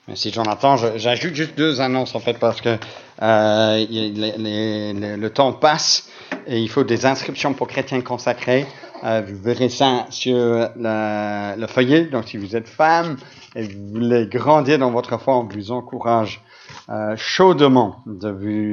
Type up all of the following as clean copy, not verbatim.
Merci Jonathan. J'ajoute juste 2 annonces en fait parce que le temps passe et il faut des inscriptions pour chrétiens consacrés. Vous verrez ça sur le feuillet. Donc si vous êtes femme et vous voulez grandir dans votre foi, on vous encourage chaudement de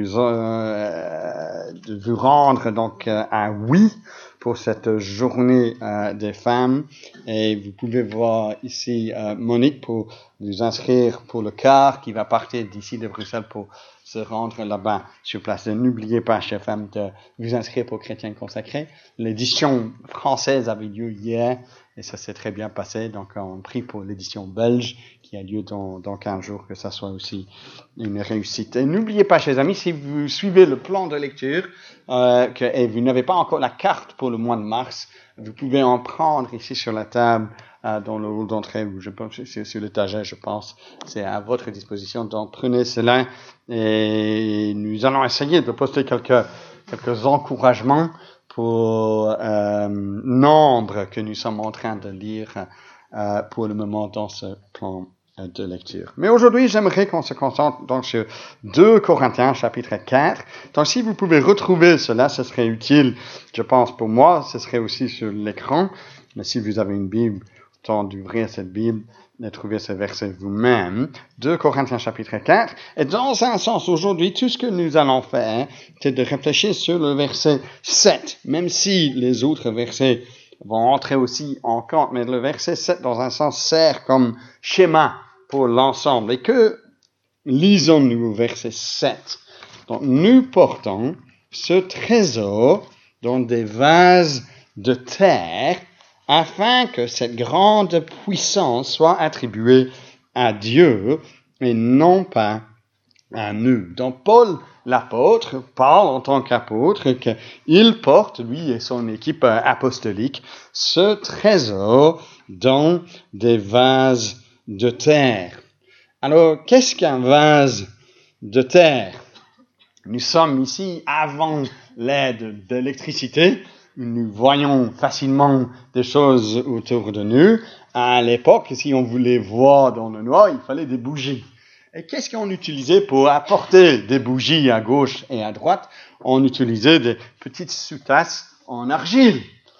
vous rendre donc à oui pour cette journée des femmes. Et vous pouvez voir ici Monique pour vous inscrire pour le car qui va partir d'ici de Bruxelles pour se rendre là-bas sur place. Et n'oubliez pas, chers femmes, de vous inscrire pour Chrétiens consacrés. L'édition française avait lieu hier et ça s'est très bien passé. Donc, on prie pour l'édition belge qui a lieu dans 15 jours, que ça soit aussi une réussite. Et n'oubliez pas, chers amis, si vous suivez le plan de lecture et vous n'avez pas encore la carte pour le mois de mars, vous pouvez en prendre ici sur la table dans le hall d'entrée, ou je pense c'est sur l'étagère, je pense. C'est à votre disposition. Donc, prenez cela et nous allons essayer de poster quelques encouragements pour nombre que nous sommes en train de lire pour le moment dans ce plan de lecture. Mais aujourd'hui, j'aimerais qu'on se concentre donc sur 2 Corinthiens, chapitre 4. Donc, si vous pouvez retrouver cela, ce serait utile, je pense, pour moi. Ce serait aussi sur l'écran. Mais si vous avez une Bible, temps d'ouvrir cette Bible et trouver ce verset vous-même. 2 Corinthiens, chapitre 4. Et dans un sens, aujourd'hui, tout ce que nous allons faire, c'est de réfléchir sur le verset 7. Même si les autres versets vont entrer aussi en compte, mais le verset 7, dans un sens, sert comme schéma pour l'ensemble. Et que lisons-nous au verset 7? Donc, nous portons ce trésor dans des vases de terre afin que cette grande puissance soit attribuée à Dieu et non pas à nous. Donc, Paul, l'apôtre, parle en tant qu'apôtre qu'il porte, lui et son équipe apostolique, ce trésor dans des vases de terre. Alors, qu'est-ce qu'un vase de terre? Nous sommes ici avant l'ère de l'électricité. Nous voyons facilement des choses autour de nous. À l'époque, si on voulait voir dans le noir, il fallait des bougies. Et qu'est-ce qu'on utilisait pour apporter des bougies à gauche et à droite? On utilisait des petites sous-tasses en argile.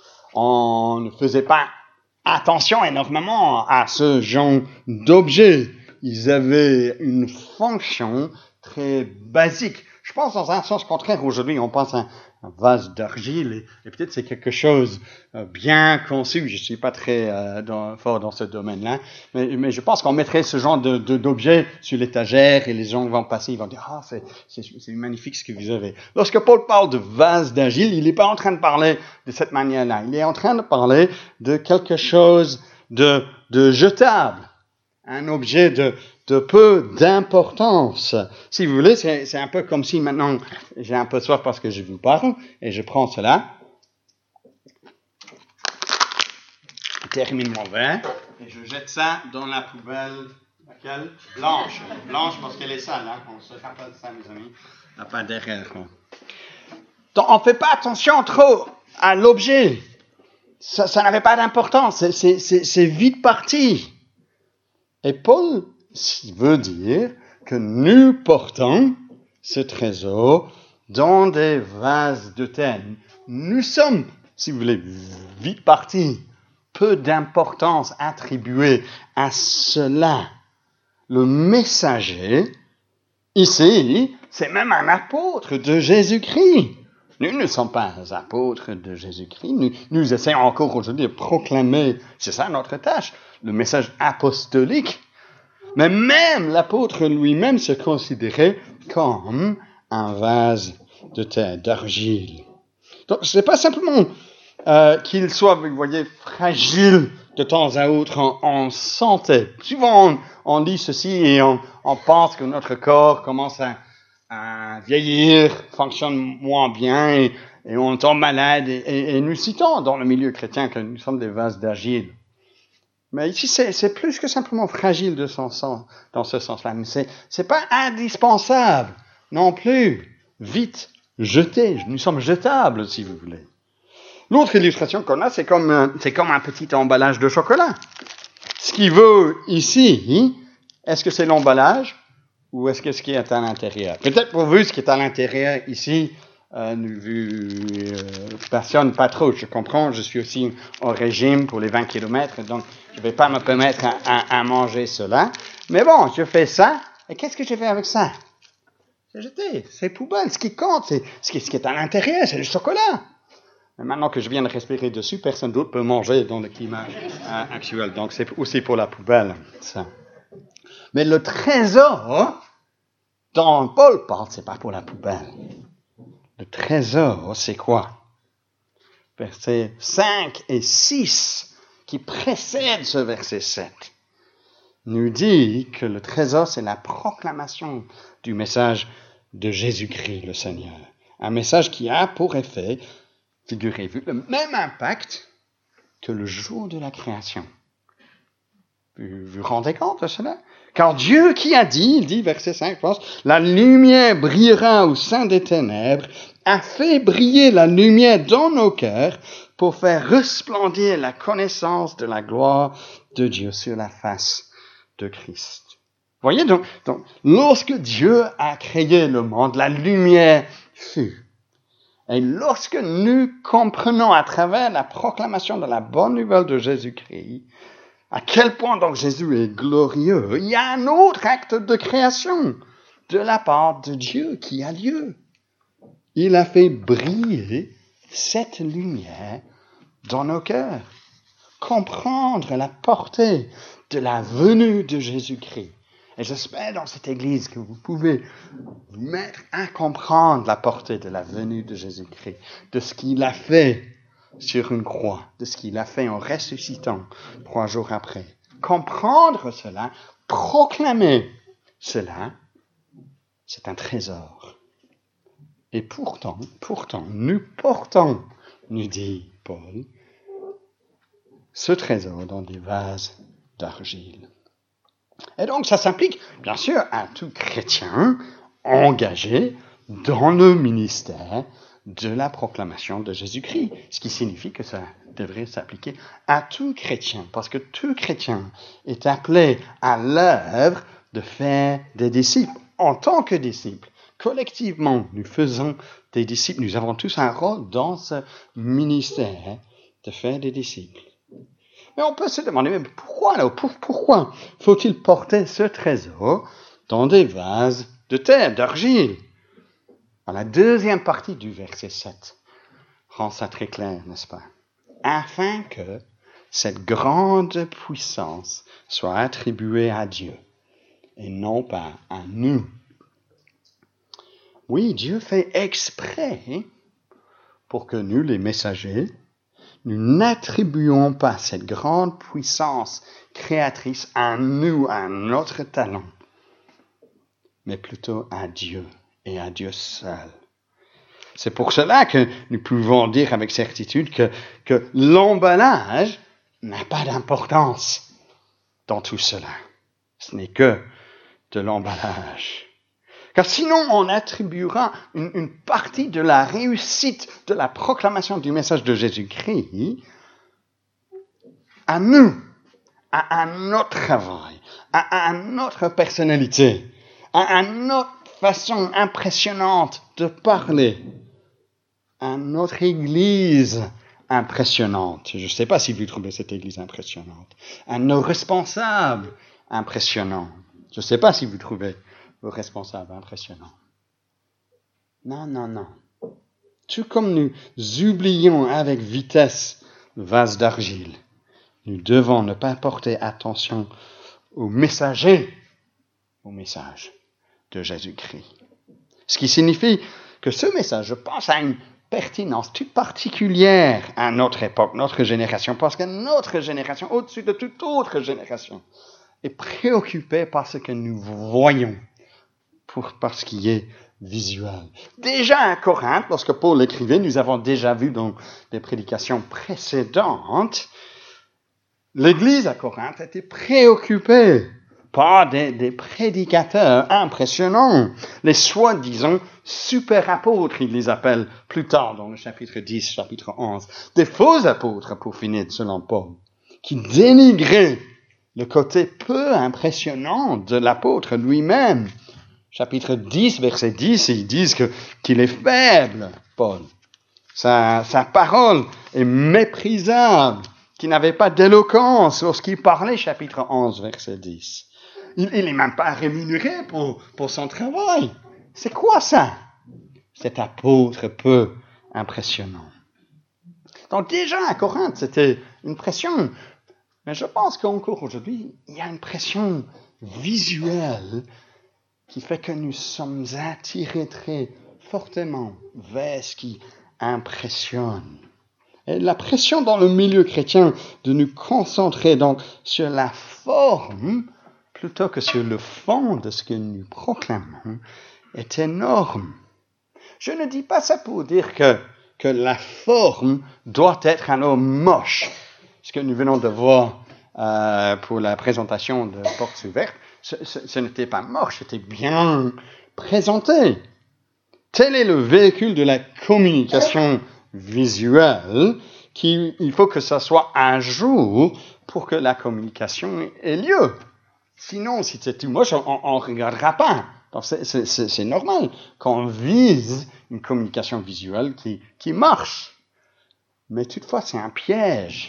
On ne faisait pas attention énormément à ce genre d'objets. Ils avaient une fonction très basique. Je pense dans un sens contraire, aujourd'hui, on pense à un vase d'argile et peut-être c'est quelque chose bien conçu. Je suis pas très fort dans ce domaine-là, mais je pense qu'on mettrait ce genre d'objet sur l'étagère et les gens vont passer, ils vont dire « Ah, c'est magnifique ce que vous avez ». Lorsque Paul parle de vase d'argile, il n'est pas en train de parler de cette manière-là. Il est en train de parler de quelque chose de jetable, un objet de peu d'importance. Si vous voulez, c'est un peu comme si maintenant j'ai un peu soif parce que je vous parle et je prends cela, je termine mon verre et je jette ça dans la poubelle, laquelle? Blanche parce qu'elle est sale, hein? On se rappelle ça, mes amis, pas derrière. Donc on fait pas attention trop à l'objet. Ça n'avait pas d'importance, c'est vite parti. Et Paul veut dire que nous portons ce trésor dans des vases de terre. Nous sommes, si vous voulez, vite partis. Peu d'importance attribuée à cela. Le messager, ici, c'est même un apôtre de Jésus-Christ. Nous ne sommes pas apôtres de Jésus-Christ. Nous essayons encore aujourd'hui de proclamer, c'est ça notre tâche, le message apostolique. Mais même l'apôtre lui-même se considérait comme un vase de terre, d'argile. Donc, ce n'est pas simplement qu'il soit, vous voyez, fragile de temps à autre en santé. Souvent, on lit ceci et on pense que notre corps commence à vieillir, fonctionne moins bien et on tombe malade. Et nous citons dans le milieu chrétien que nous sommes des vases d'argile. Mais ici, c'est plus que simplement fragile dans ce sens-là. Mais c'est pas indispensable non plus. Vite, jeté. Nous sommes jetables, si vous voulez. L'autre illustration qu'on a, c'est comme un petit emballage de chocolat. Ce qui veut ici Est-ce que c'est l'emballage ou est-ce que ce qui est à l'intérieur? Peut-être pour vous, ce qui est à l'intérieur ici, personne pas trop. Je comprends, je suis aussi au régime pour les 20 km, donc je ne vais pas me permettre à manger cela. Mais bon, je fais ça, et qu'est-ce que je fais avec ça? C'est jeté, c'est poubelle. Ce qui compte, c'est ce qui est à l'intérieur, c'est le chocolat. Mais maintenant que je viens de respirer dessus, personne d'autre peut manger dans le climat actuel. Donc c'est aussi pour la poubelle, ça. Mais le trésor dont Paul parle, c'est pas pour la poubelle. Le trésor, c'est quoi? Versets 5 et 6, qui précèdent ce verset 7, nous dit que le trésor, c'est la proclamation du message de Jésus-Christ, le Seigneur. Un message qui a pour effet, figurez-vous, le même impact que le jour de la création. Vous vous rendez compte de cela? Car Dieu qui a dit, il dit, verset 5, je pense, la lumière brillera au sein des ténèbres, a fait briller la lumière dans nos cœurs pour faire resplendir la connaissance de la gloire de Dieu sur la face de Christ. Voyez donc, lorsque Dieu a créé le monde, la lumière fut. Et lorsque nous comprenons à travers la proclamation de la bonne nouvelle de Jésus-Christ, à quel point donc Jésus est glorieux, il y a un autre acte de création de la part de Dieu qui a lieu. Il a fait briller cette lumière dans nos cœurs. Comprendre la portée de la venue de Jésus-Christ. Et j'espère dans cette église que vous pouvez vous mettre à comprendre la portée de la venue de Jésus-Christ, de ce qu'il a fait sur une croix, de ce qu'il a fait en ressuscitant 3 jours après. Comprendre cela, proclamer cela, c'est un trésor. Et pourtant, nous portons, nous dit Paul, ce trésor dans des vases d'argile. Et donc, ça s'applique, bien sûr, à tout chrétien engagé dans le ministère de la proclamation de Jésus-Christ. Ce qui signifie que ça devrait s'appliquer à tout chrétien, parce que tout chrétien est appelé à l'œuvre de faire des disciples. En tant que disciples, collectivement, nous faisons des disciples. Nous avons tous un rôle dans ce ministère de faire des disciples. Mais on peut se demander, mais pourquoi faut-il porter ce trésor dans des vases de terre, d'argile? La deuxième partie du verset 7 rend ça très clair, n'est-ce pas? Afin que cette grande puissance soit attribuée à Dieu et non pas à nous. Oui, Dieu fait exprès pour que nous, les messagers, nous n'attribuons pas cette grande puissance créatrice à nous, à notre talent, mais plutôt à Dieu et à Dieu seul. C'est pour cela que nous pouvons dire avec certitude que l'emballage n'a pas d'importance dans tout cela. Ce n'est que de l'emballage. Car sinon, on attribuera une partie de la réussite de la proclamation du message de Jésus-Christ à nous, à notre travail, à notre personnalité, à notre façon impressionnante de parler, à notre église impressionnante. Je ne sais pas si vous trouvez cette église impressionnante. À nos responsables impressionnants. Je ne sais pas si vous trouvez vos responsables impressionnants. Non. Tout comme nous oublions avec vitesse le vase d'argile, nous devons ne pas porter attention au messager, au message de Jésus-Christ. Ce qui signifie que ce message, je pense, a une pertinence toute particulière à notre époque, notre génération, parce que notre génération, au-dessus de toute autre génération, est préoccupée par ce que nous voyons, par ce qui est visuel. Déjà à Corinthe, lorsque Paul écrivait, nous avons déjà vu dans des prédications précédentes, l'Église à Corinthe était préoccupée par des prédicateurs impressionnants, les soi-disant super apôtres, il les appelle plus tard dans le chapitre 10, chapitre 11, des faux apôtres pour finir selon Paul, qui dénigraient le côté peu impressionnant de l'apôtre lui-même. Chapitre 10, verset 10, ils disent qu'il est faible, Paul. Sa parole est méprisable, qu'il n'avait pas d'éloquence lorsqu'il parlait, chapitre 11, verset 10. Il n'est même pas rémunéré pour son travail. C'est quoi ça? Cet apôtre peu impressionnant. Donc déjà à Corinthe, c'était une pression. Mais je pense qu'encore aujourd'hui, il y a une pression visuelle qui fait que nous sommes attirés très fortement vers ce qui impressionne. Et la pression dans le milieu chrétien de nous concentrer donc sur la forme plutôt que sur le fond de ce que nous proclamons est énorme. Je ne dis pas ça pour dire que la forme doit être alors moche. Ce que nous venons de voir pour la présentation de Portes ouvertes, ce n'était pas moche, c'était bien présenté. Tel est le véhicule de la communication visuelle, il faut que ça soit à jour pour que la communication ait lieu. Sinon, si c'est tout moche, on ne regardera pas. Donc c'est normal qu'on vise une communication visuelle qui marche. Mais toutefois, c'est un piège,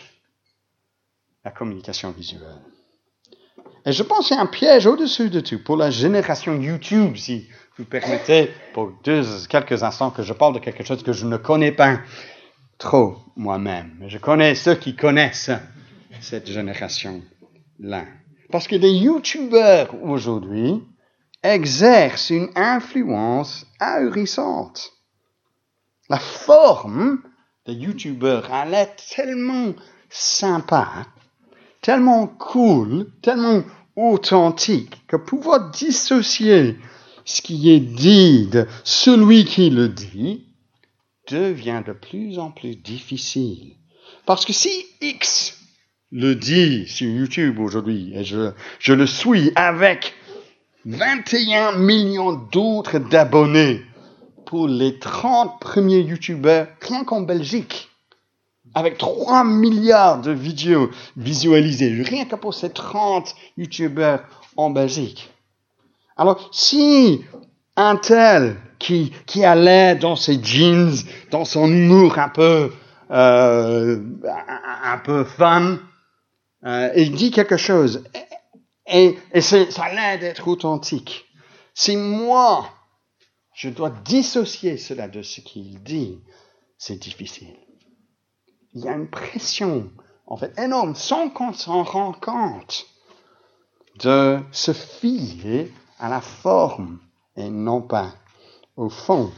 la communication visuelle. Et je pense que c'est un piège au-dessus de tout pour la génération YouTube, si vous permettez, pour quelques instants que je parle de quelque chose que je ne connais pas trop moi-même. Mais je connais ceux qui connaissent cette génération-là. Parce que les YouTubeurs aujourd'hui exercent une influence ahurissante. La forme des YouTubeurs a l'air tellement sympa, tellement cool, tellement authentique, que pouvoir dissocier ce qui est dit de celui qui le dit devient de plus en plus difficile. Parce que si X le dit sur YouTube aujourd'hui, et je le suis avec 21 millions d'autres d'abonnés pour les 30 premiers YouTubeurs, rien qu'en Belgique, avec 3 milliards de vidéos visualisées, rien que pour ces 30 YouTubeurs en Belgique. Alors, si un tel qui a l'air dans ses jeans, dans son humour un peu fun, il dit quelque chose, et ça a l'air d'être authentique. Si moi, je dois dissocier cela de ce qu'il dit, c'est difficile. Il y a une pression, en fait, énorme, sans qu'on s'en rende compte, de se fier à la forme et non pas au fond.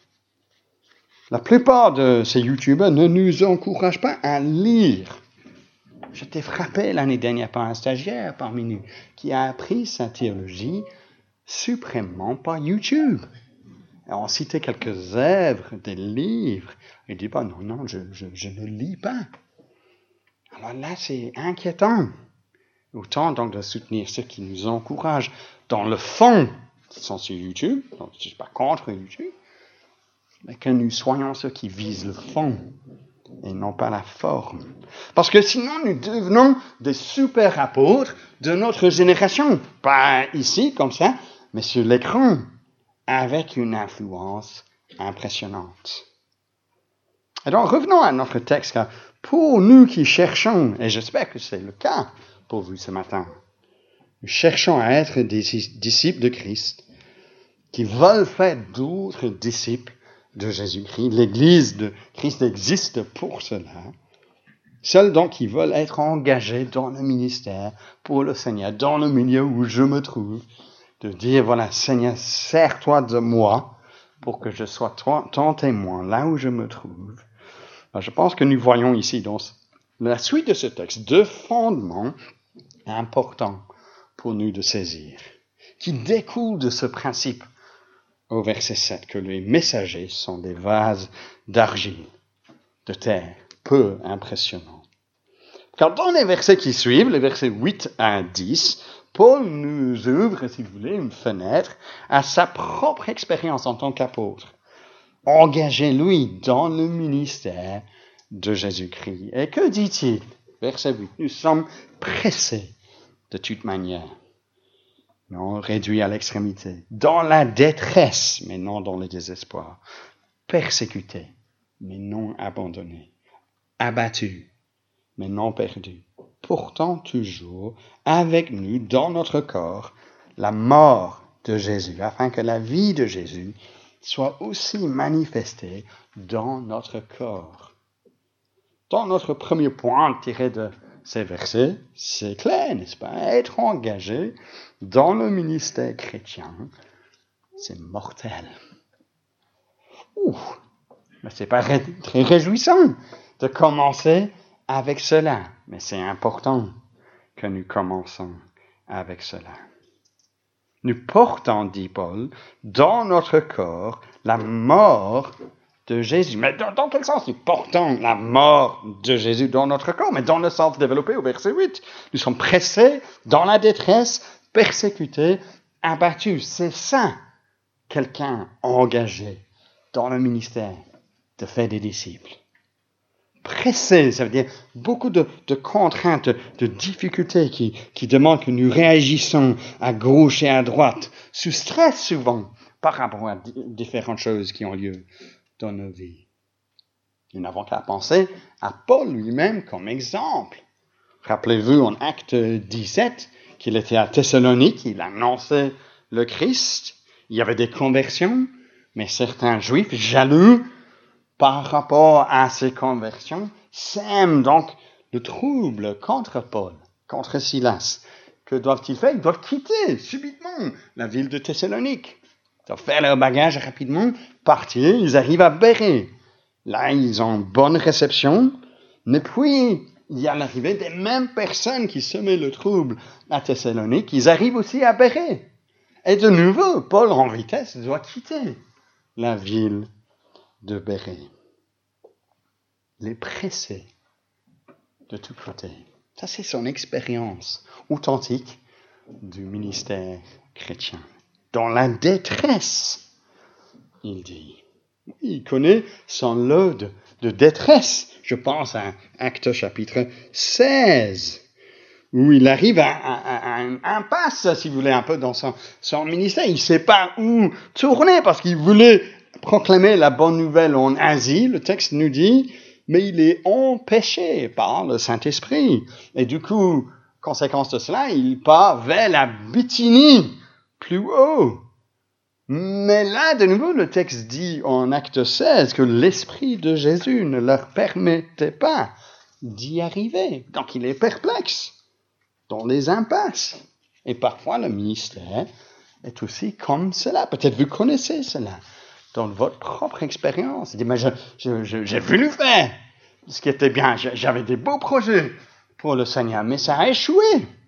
La plupart de ces YouTubeurs ne nous encouragent pas à lire. J'étais frappé l'année dernière par un stagiaire parmi nous qui a appris sa théologie suprêmement par YouTube. Et on citait quelques œuvres, des livres. Il dit pas, non, je ne lis pas. Alors là, c'est inquiétant. Autant donc de soutenir ceux qui nous encouragent dans le fond, qui sont sur YouTube. Donc, je ne suis pas contre YouTube. Mais que nous soyons ceux qui visent le fond et non pas la forme. Parce que sinon, nous devenons des super apôtres de notre génération. Pas ici, comme ça, mais sur l'écran, avec une influence impressionnante. Et donc, revenons à notre texte, car pour nous qui cherchons, et j'espère que c'est le cas pour vous ce matin, nous cherchons à être des disciples de Christ, qui veulent faire d'autres disciples de Jésus-Christ. L'Église de Christ existe pour cela. Seuls donc qui veulent être engagés dans le ministère pour le Seigneur, dans le milieu où je me trouve, de dire, voilà, Seigneur, sers-toi de moi pour que je sois ton témoin là où je me trouve. Alors, je pense que nous voyons ici, dans la suite de ce texte, deux fondements importants pour nous de saisir, qui découlent de ce principe au verset 7, que les messagers sont des vases d'argile, de terre, peu impressionnants. Car dans les versets qui suivent, les versets 8 à 10, Paul nous ouvre, si vous voulez, une fenêtre à sa propre expérience en tant qu'apôtre. Engagé, lui, dans le ministère de Jésus-Christ. Et que dit-il? Verset 8. Nous sommes pressés de toute manière. Non, réduit à l'extrémité. Dans la détresse, mais non dans le désespoir. Persécuté, mais non abandonné. Abattu, mais non perdu. Pourtant toujours avec nous dans notre corps la mort de Jésus, afin que la vie de Jésus soit aussi manifestée dans notre corps. Dans notre premier point tiré de ces versets, c'est clair, n'est-ce pas? Être engagé dans le ministère chrétien, c'est mortel. Mais c'est pas très réjouissant de commencer avec cela, mais c'est important que nous commençons avec cela. Nous portons, dit Paul, dans notre corps la mort de Jésus. Mais dans quel sens nous portons la mort de Jésus dans notre corps? Mais dans le sens développé au verset 8. Nous sommes pressés dans la détresse, persécutés, abattus. C'est ça, quelqu'un engagé dans le ministère de faire des disciples. Pressé, ça veut dire beaucoup de contraintes, de difficultés qui demandent que nous réagissons à gauche et à droite, sous stress souvent, par rapport à différentes choses qui ont lieu dans nos vies. Nous n'avons qu'à penser à Paul lui-même comme exemple. Rappelez-vous en Acte 17 qu'il était à Thessalonique, il annonçait le Christ, il y avait des conversions, mais certains Juifs jaloux par rapport à ces conversions, sèment donc le trouble contre Paul, contre Silas. Que doivent-ils faire? Ils doivent quitter subitement la ville de Thessalonique. Ils doivent faire leur bagage rapidement, partir, ils arrivent à Bérée. Là, ils ont bonne réception, mais puis, il y a l'arrivée des mêmes personnes qui semaient le trouble à Thessalonique, ils arrivent aussi à Bérée. Et de nouveau, Paul, en vitesse, doit quitter la ville de Bérée. Les pressés de tous côtés. Ça, c'est son expérience authentique du ministère chrétien. Dans la détresse, il dit. Il connaît son lot de détresse. Je pense à Actes chapitre 16, où il arrive à une impasse, si vous voulez, un peu dans son ministère. Il ne sait pas où tourner parce qu'il voulait proclamer la bonne nouvelle en Asie. Le texte nous dit, mais il est empêché par le Saint-Esprit. Et du coup, conséquence de cela, il part vers la Bithynie, plus haut. Mais là, de nouveau, le texte dit en Acte 16 que l'Esprit de Jésus ne leur permettait pas d'y arriver. Donc, il est perplexe dans les impasses. Et parfois, le ministère est aussi comme cela. Peut-être vous connaissez cela dans votre propre expérience. Il dit, mais j'ai voulu faire ce qui était bien. J'avais des beaux projets pour le Seigneur, mais ça a échoué.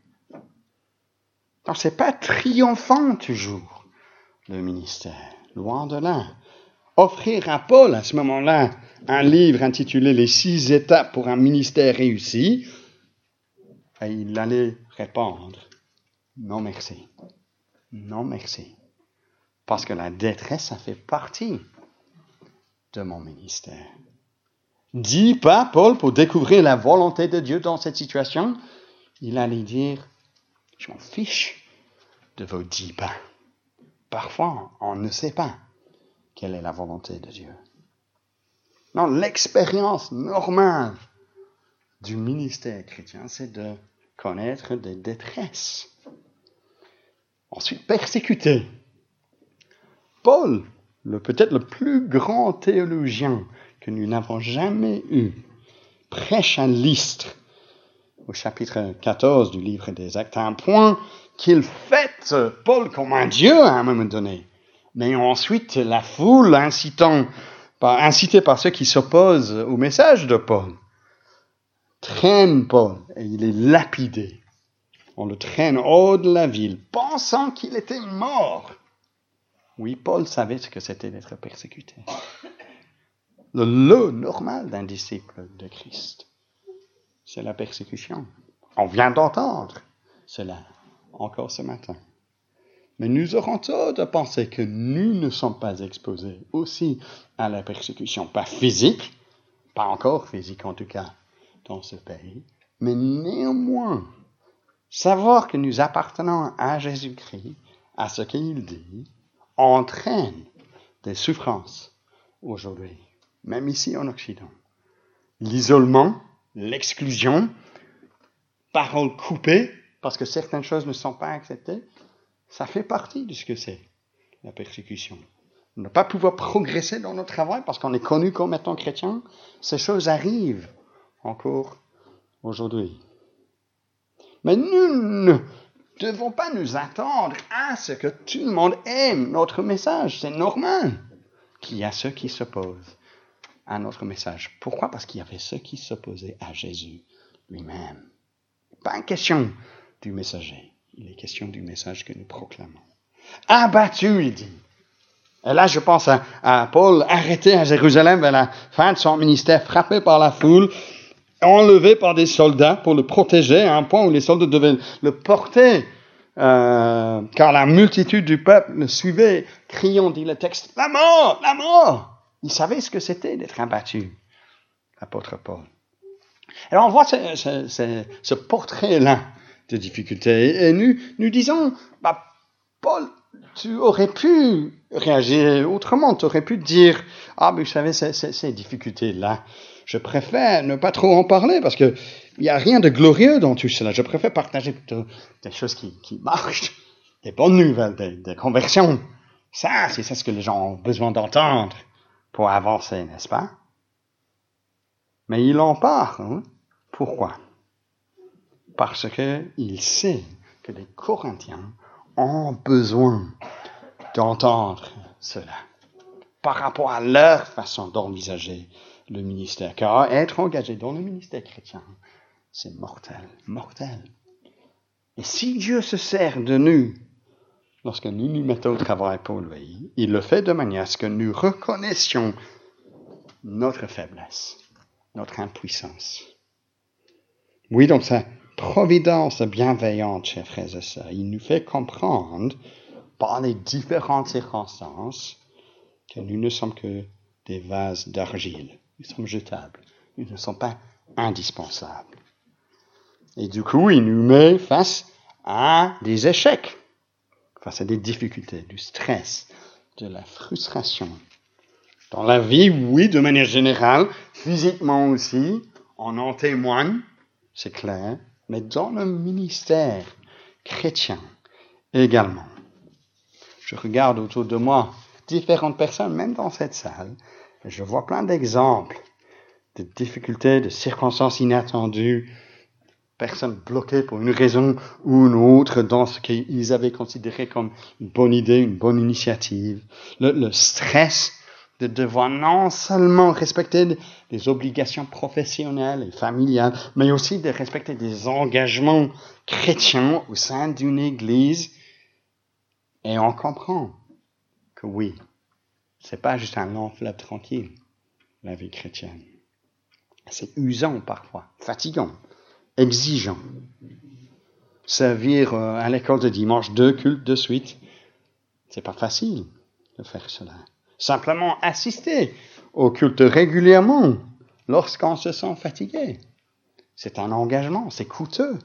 Donc, c'est pas triomphant toujours, le ministère. Loin de là. Offrir à Paul, à ce moment-là, un livre intitulé « Les 6 étapes pour un ministère réussi », et il allait répondre « Non merci. Non merci. Parce que la détresse, ça fait partie de mon ministère. » Dit pas Paul pour découvrir la volonté de Dieu dans cette situation, il allait dire « Je m'en fiche de vos 10 pas. » Parfois, on ne sait pas quelle est la volonté de Dieu. Non, l'expérience normale du ministère chrétien, c'est de connaître des détresses. Ensuite, persécuter. Paul, peut-être le plus grand théologien que nous n'avons jamais eu, prêche à Lystre, au chapitre 14 du livre des Actes, à un point qu'il fête Paul comme un dieu à un moment donné. Mais ensuite, la foule, incitée par ceux qui s'opposent au message de Paul, traîne Paul et il est lapidé. On le traîne hors de la ville, pensant qu'il était mort. Oui, Paul savait ce que c'était d'être persécuté. Le lot normal d'un disciple de Christ, c'est la persécution. On vient d'entendre cela encore ce matin. Mais nous aurons tort de penser que nous ne sommes pas exposés aussi à la persécution, pas physique, pas encore physique en tout cas, dans ce pays, mais néanmoins Savoir que nous appartenons à Jésus-Christ, à ce qu'il dit, entraîne des souffrances aujourd'hui, même ici en Occident. L'isolement, l'exclusion, paroles coupées, parce que certaines choses ne sont pas acceptées, ça fait partie de ce que c'est, la persécution. Ne pas pouvoir progresser dans notre travail parce qu'on est connu comme étant chrétien, ces choses arrivent encore aujourd'hui. Mais nous ne devons pas nous attendre à ce que tout le monde aime notre message. C'est normal qu'il y a ceux qui s'opposent à notre message. Pourquoi? Parce qu'il y avait ceux qui s'opposaient à Jésus lui-même. Pas une question du messager, il est question du message que nous proclamons. Abattu, il dit. Et là, je pense à Paul arrêté à Jérusalem vers la fin de son ministère, frappé par la foule, enlevé par des soldats pour le protéger, à un point où les soldats devaient le porter, car la multitude du peuple le suivait, criant, dit le texte, « La mort! La mort !» Il savait ce que c'était d'être abattu, l'apôtre Paul. Alors on voit ce portrait-là de difficulté. Et nous disons, Paul, tu aurais pu réagir autrement. Tu aurais pu dire, mais vous savez, ces difficultés-là, je préfère ne pas trop en parler parce qu'il n'y a rien de glorieux dans tout cela. Je préfère partager plutôt des choses qui marchent, des bonnes nouvelles, des conversions. Ça, c'est ce que les gens ont besoin d'entendre pour avancer, n'est-ce pas? Mais il en parle. Hein? Pourquoi? Parce qu'il sait que les Corinthiens ont besoin d'entendre cela par rapport à leur façon d'envisager le ministère. Car être engagé dans le ministère chrétien, c'est mortel, mortel. Et si Dieu se sert de nous lorsque nous nous mettons au travail pour lui, il le fait de manière à ce que nous reconnaissions notre faiblesse, notre impuissance. Oui, donc sa providence bienveillante, chers frères et sœurs, il nous fait comprendre par les différentes circonstances que nous ne sommes que des vases d'argile. Nous sommes jetables. Nous ne sommes pas indispensables. Et du coup, il nous met face à des échecs, face à des difficultés, du stress, de la frustration. Dans la vie, oui, de manière générale, physiquement aussi, on en témoigne, c'est clair, mais dans le ministère chrétien également. Je regarde autour de moi différentes personnes, même dans cette salle, et je vois plein d'exemples de difficultés, de circonstances inattendues, personnes bloquées pour une raison ou une autre dans ce qu'ils avaient considéré comme une bonne idée, une bonne initiative. Le stress de devoir non seulement respecter des obligations professionnelles et familiales, mais aussi de respecter des engagements chrétiens au sein d'une église. Et on comprend que oui, c'est pas juste un long fleuve tranquille, la vie chrétienne. C'est usant parfois, fatigant, exigeant. Servir à l'école de dimanche 2 cultes de suite, c'est pas facile de faire cela. Simplement assister au culte régulièrement lorsqu'on se sent fatigué. C'est un engagement, c'est coûteux.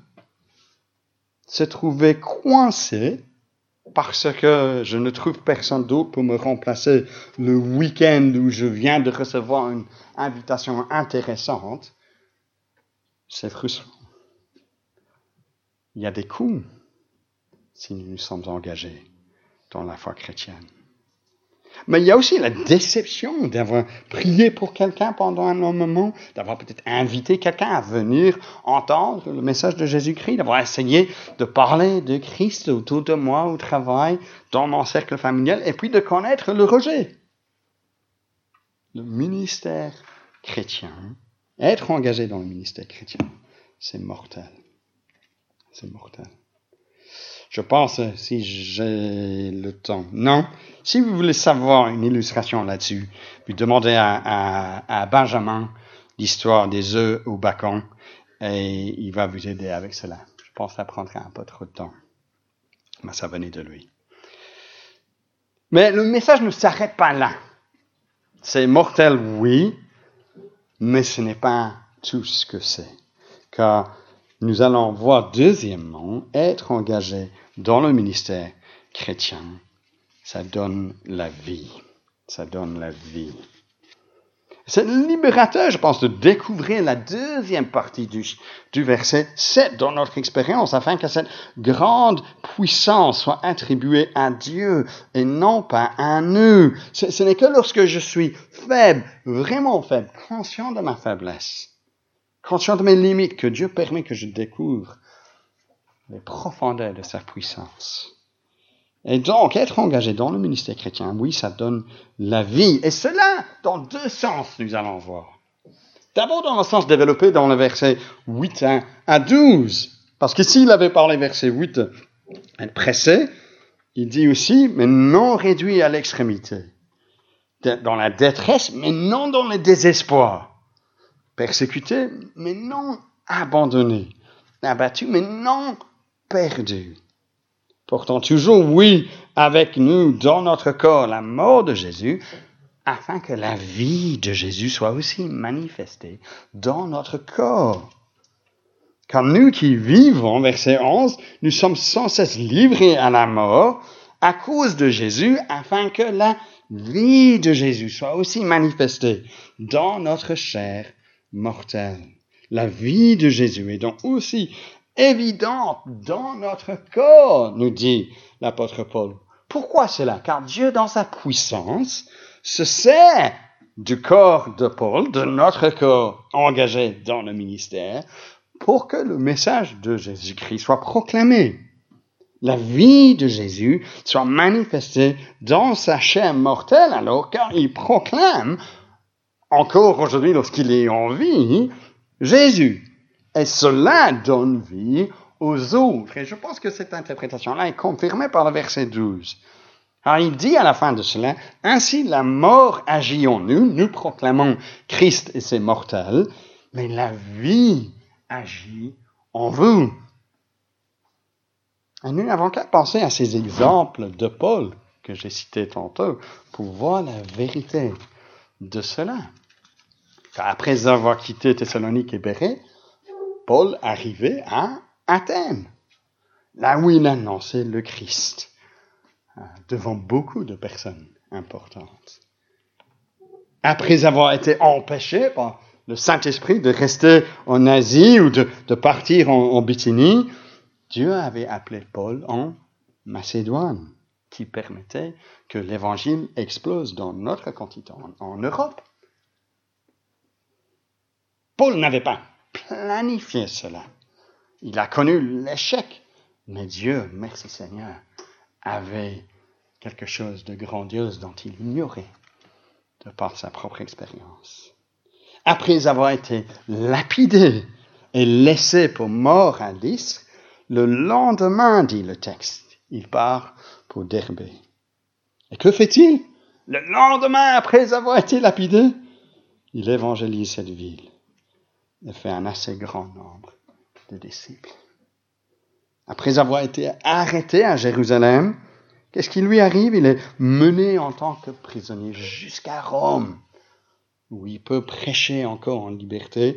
Se trouver coincé parce que je ne trouve personne d'autre pour me remplacer le week-end où je viens de recevoir une invitation intéressante, c'est frustrant. Il y a des coûts si nous nous sommes engagés dans la foi chrétienne. Mais il y a aussi la déception d'avoir prié pour quelqu'un pendant un long moment, d'avoir peut-être invité quelqu'un à venir entendre le message de Jésus-Christ, d'avoir essayé de parler de Christ autour de moi au travail, dans mon cercle familial, et puis de connaître le rejet. Le ministère chrétien, être engagé dans le ministère chrétien, c'est mortel. C'est mortel. Je pense, si j'ai le temps. Non, si vous voulez savoir une illustration là-dessus, vous demandez à Benjamin l'histoire des œufs au bacon et il va vous aider avec cela. Je pense que ça prendra un peu trop de temps. Mais ça venait de lui. Mais le message ne s'arrête pas là. C'est mortel, oui, mais ce n'est pas tout ce que c'est. Car nous allons voir deuxièmement, être engagé dans le ministère chrétien, ça donne la vie. Ça donne la vie. C'est libérateur, je pense, de découvrir la deuxième partie du verset 7 dans notre expérience, afin que cette grande puissance soit attribuée à Dieu et non pas à nous. Ce n'est que lorsque je suis faible, vraiment faible, conscient de ma faiblesse, conscient de mes limites, que Dieu permet que je découvre les profondeurs de sa puissance. Et donc, être engagé dans le ministère chrétien, oui, ça donne la vie. Et cela, dans deux sens, nous allons voir. D'abord, dans le sens développé dans le verset 8 à 12. Parce que s'il avait parlé verset 8, être pressé, il dit aussi, mais non réduit à l'extrémité. Dans la détresse, mais non dans le désespoir. Persécuté, mais non abandonné. Abattu, mais non perdu. Portant toujours, oui, avec nous dans notre corps la mort de Jésus, afin que la vie de Jésus soit aussi manifestée dans notre corps. Car nous qui vivons, verset 11, nous sommes sans cesse livrés à la mort à cause de Jésus, afin que la vie de Jésus soit aussi manifestée dans notre chair mortelle. La vie de Jésus est donc aussi évidente dans notre corps, nous dit l'apôtre Paul. Pourquoi cela? Car Dieu, dans sa puissance, se sert du corps de Paul, de notre corps engagé dans le ministère, pour que le message de Jésus-Christ soit proclamé. La vie de Jésus soit manifestée dans sa chair mortelle, alors, car il proclame, encore aujourd'hui lorsqu'il est en vie, Jésus. Et cela donne vie aux autres. Et je pense que cette interprétation-là est confirmée par le verset 12. Alors il dit à la fin de cela, « Ainsi la mort agit en nous, nous proclamons Christ et ses mortels, mais la vie agit en vous. » Et nous n'avons qu'à penser à ces exemples de Paul que j'ai cités tantôt pour voir la vérité de cela. Car après avoir quitté Thessalonique et Bérée, Paul arrivait à Athènes, là où il annonçait le Christ, devant beaucoup de personnes importantes. Après avoir été empêché par le Saint-Esprit de rester en Asie ou de partir en Bithynie, Dieu avait appelé Paul en Macédoine, qui permettait que l'Évangile explose dans notre continent, en Europe. Paul n'avait pas planifié cela. Il a connu l'échec. Mais Dieu, merci Seigneur, avait quelque chose de grandiose dont il ignorait de par sa propre expérience. Après avoir été lapidé et laissé pour mort à Lys, le lendemain, dit le texte, il part pour Derbé. Et que fait-il? Le lendemain, après avoir été lapidé, il évangélise cette ville et fait un assez grand nombre de disciples. Après avoir été arrêté à Jérusalem, qu'est-ce qui lui arrive? Il est mené en tant que prisonnier jusqu'à Rome, où il peut prêcher encore en liberté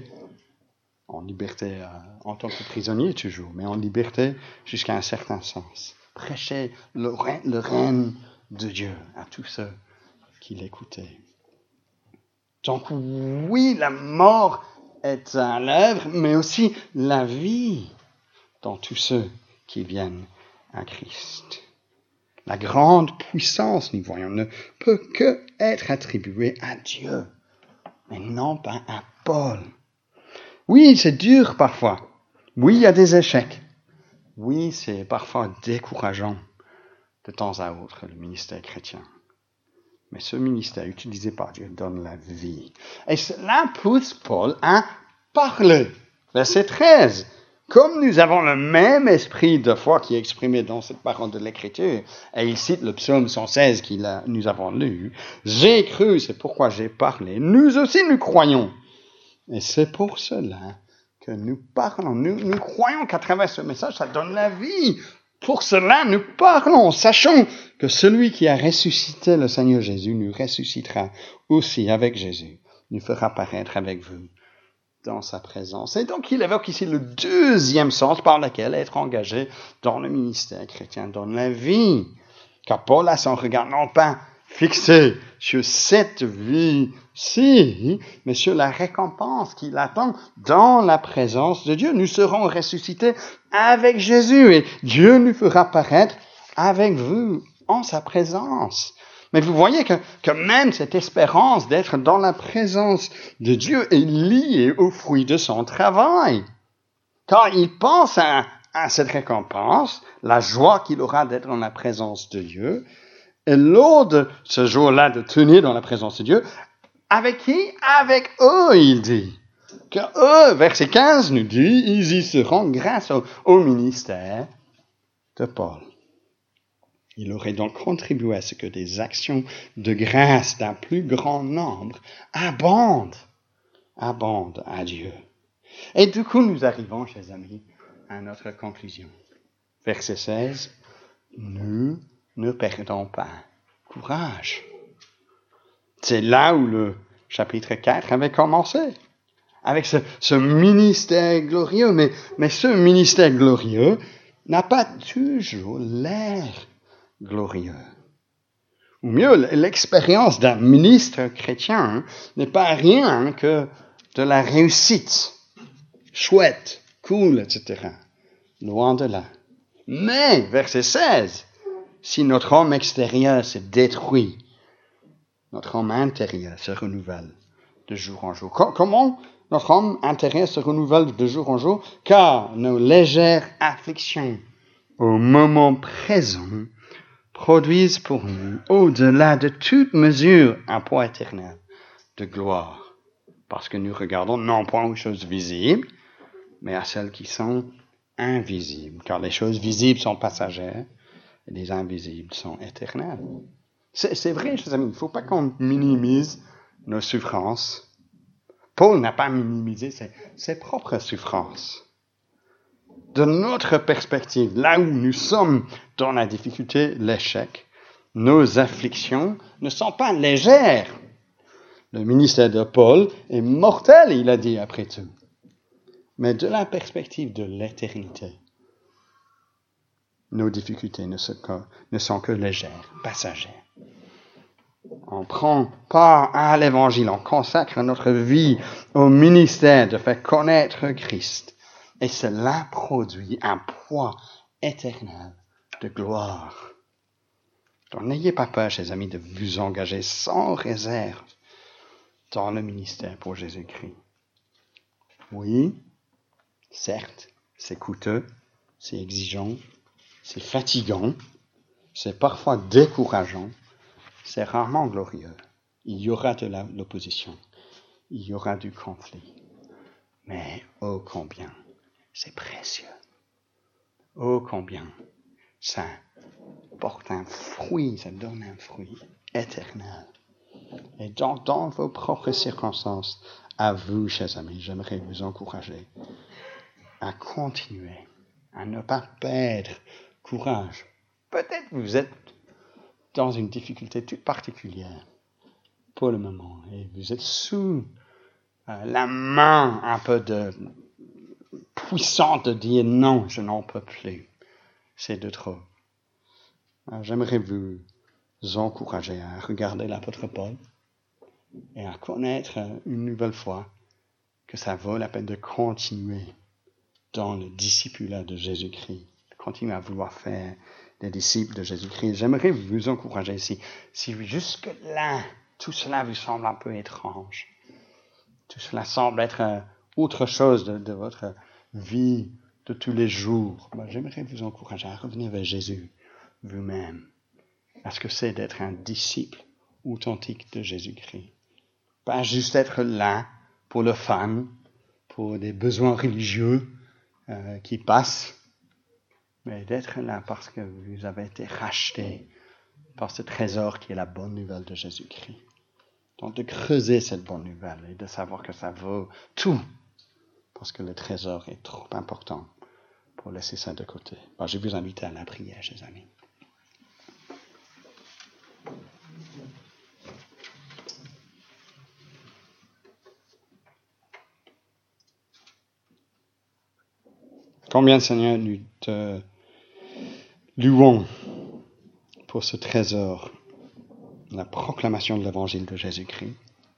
en tant que prisonnier toujours, mais en liberté jusqu'à un certain sens. Prêcher le règne de Dieu à tous ceux qui l'écoutaient. Donc oui, la mort est à l'œuvre, mais aussi la vie dans tous ceux qui viennent à Christ. La grande puissance, nous voyons, ne peut que être attribuée à Dieu, mais non pas à Paul. Oui, c'est dur parfois. Oui, il y a des échecs. Oui, c'est parfois décourageant de temps à autre, le ministère chrétien. Mais ce ministère utilisé par Dieu donne la vie. Et cela pousse Paul à parler. Verset 13. Comme nous avons le même esprit de foi qui est exprimé dans cette parole de l'Écriture, et il cite le psaume 116 nous avons lu, « J'ai cru, c'est pourquoi j'ai parlé. Nous aussi, nous croyons. » Et c'est pour cela que nous parlons. Nous croyons qu'à travers ce message, ça donne la vie. Pour cela, nous parlons, sachant que celui qui a ressuscité le Seigneur Jésus nous ressuscitera aussi avec Jésus, nous fera paraître avec vous dans sa présence. Et donc, il évoque ici le deuxième sens par lequel être engagé dans le ministère chrétien donne la vie. Car Paul a son regard non pas fixé sur cette vie-ci, mais sur la récompense qui l'attend dans la présence de Dieu. Nous serons ressuscités avec Jésus et Dieu nous fera paraître avec vous en sa présence. Mais vous voyez que même cette espérance d'être dans la présence de Dieu est liée au fruit de son travail. Car il pense à cette récompense, la joie qu'il aura d'être dans la présence de Dieu, et lors de ce jour-là de tenir dans la présence de Dieu, avec qui? Avec eux, il dit. Que eux, verset 15 nous dit, ils y seront grâce au ministère de Paul. Il aurait donc contribué à ce que des actions de grâce d'un plus grand nombre abondent à Dieu. Et du coup, nous arrivons, chers amis, à notre conclusion. Verset 16, nous ne perdons pas courage. C'est là où le chapitre 4 avait commencé, avec ce ministère glorieux. Mais ce ministère glorieux n'a pas toujours l'air glorieux. Ou mieux, l'expérience d'un ministre chrétien n'est pas rien que de la réussite, chouette, cool, etc. Loin de là. Mais, verset 16, si notre homme extérieur se détruit, notre homme intérieur se renouvelle de jour en jour. Comment notre homme intérieur se renouvelle de jour en jour? Car nos légères afflictions au moment présent produisent pour nous, au-delà de toute mesure, un poids éternel de gloire. Parce que nous regardons non point aux choses visibles, mais à celles qui sont invisibles. Car les choses visibles sont passagères et les invisibles sont éternelles. C'est vrai, chers amis, il ne faut pas qu'on minimise nos souffrances. Paul n'a pas minimisé ses propres souffrances. De notre perspective, là où nous sommes dans la difficulté, l'échec, nos afflictions ne sont pas légères. Le ministère de Paul est mortel, il a dit après tout. Mais de la perspective de l'éternité, nos difficultés ne sont que légères, passagères. On prend part à l'évangile, on consacre notre vie au ministère de faire connaître Christ. Et cela produit un poids éternel de gloire. Donc n'ayez pas peur, chers amis, de vous engager sans réserve dans le ministère pour Jésus-Christ. Oui, certes, c'est coûteux, c'est exigeant, c'est fatigant, c'est parfois décourageant, c'est rarement glorieux. Il y aura de l'opposition, il y aura du conflit. Mais oh combien c'est précieux. Oh combien ça porte un fruit, ça donne un fruit éternel. Et donc, dans vos propres circonstances, à vous, chers amis, j'aimerais vous encourager à continuer, à ne pas perdre courage. Peut-être que vous êtes dans une difficulté toute particulière pour le moment et vous êtes sous la main un peu puissante de dire non, je n'en peux plus. C'est de trop. Alors, j'aimerais vous encourager à regarder l'apôtre Paul et à connaître une nouvelle fois que ça vaut la peine de continuer dans le discipulat de Jésus-Christ, de continuer à vouloir faire des disciples de Jésus-Christ. J'aimerais vous encourager si jusque-là, tout cela vous semble un peu étrange, tout cela semble être autre chose de votre vie de tous les jours, j'aimerais vous encourager à revenir vers Jésus vous-même. Parce que c'est d'être un disciple authentique de Jésus-Christ. Pas juste être là pour le fun, pour des besoins religieux qui passent, mais d'être là parce que vous avez été racheté par ce trésor qui est la bonne nouvelle de Jésus-Christ. Donc de creuser cette bonne nouvelle et de savoir que ça vaut tout, parce que le trésor est trop important pour laisser ça de côté. Je vous invite à la prière, chers amis. Combien, Seigneur, nous te louons pour ce trésor, la proclamation de l'évangile de Jésus-Christ.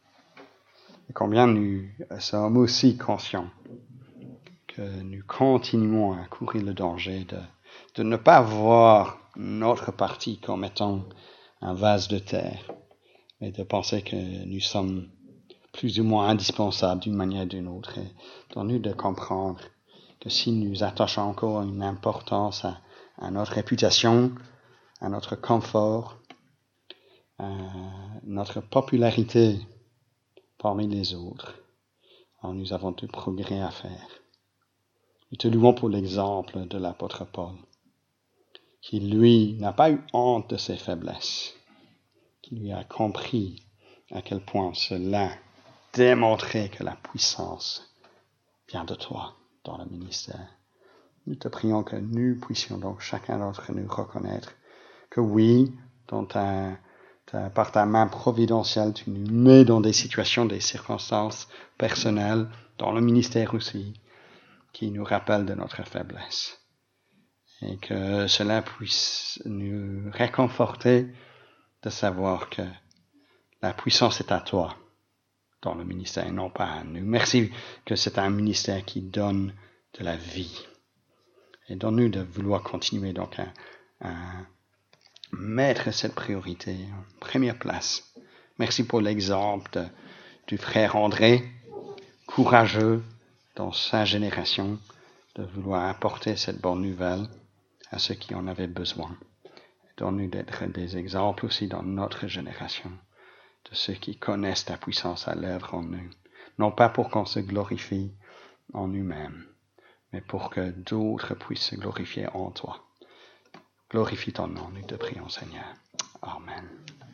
Et combien nous sommes aussi conscients que nous continuons à courir le danger de ne pas voir notre partie comme étant un vase de terre, mais de penser que nous sommes plus ou moins indispensables d'une manière ou d'une autre. Et donne-nous de comprendre que si nous attachons encore une importance à notre réputation, à notre confort, à notre popularité parmi les autres, alors nous avons du progrès à faire. Nous te louons pour l'exemple de l'apôtre Paul, qui lui n'a pas eu honte de ses faiblesses, qui lui a compris à quel point cela démontrait que la puissance vient de toi dans le ministère. Nous te prions que nous puissions donc chacun d'entre nous reconnaître que oui, par ta main providentielle, tu nous mets dans des situations, des circonstances personnelles, dans le ministère aussi, qui nous rappellent de notre faiblesse. Et que cela puisse nous réconforter de savoir que la puissance est à toi dans le ministère et non pas à nous. Merci que c'est un ministère qui donne de la vie. Et donne-nous de vouloir continuer donc à mettre cette priorité en première place. Merci pour l'exemple du frère André, courageux dans sa génération, de vouloir apporter cette bonne nouvelle à ceux qui en avaient besoin. Donne-nous d'être des exemples aussi dans notre génération, de ceux qui connaissent ta puissance à l'œuvre en nous. Non pas pour qu'on se glorifie en nous-mêmes, mais pour que d'autres puissent se glorifier en toi. Glorifie ton nom, nous te prions, Seigneur. Amen.